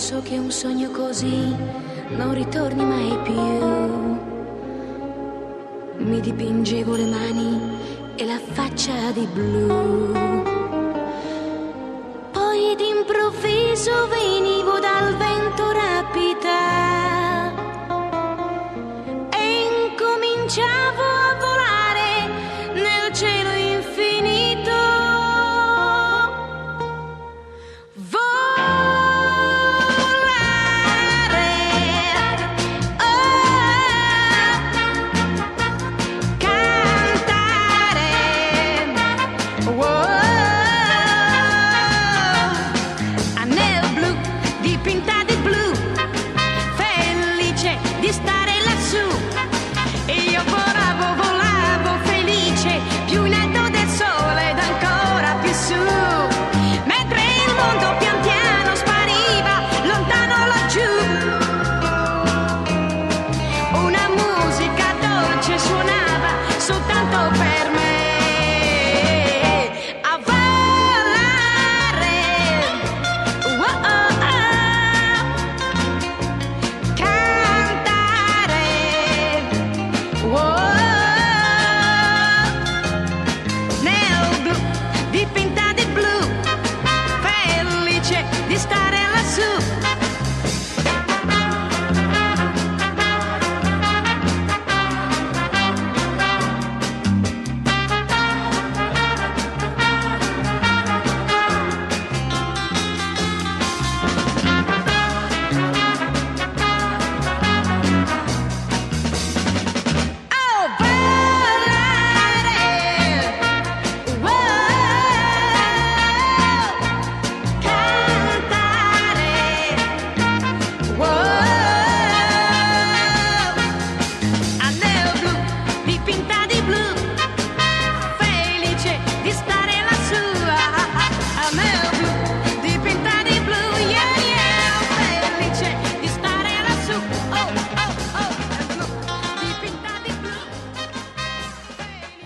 penso che un sogno così non ritorni mai più. Mi dipingevo le mani e la faccia di blu. Poi d'improvviso venivo dal vento rapita e incominciavo a volare nel cielo infinito. Di stare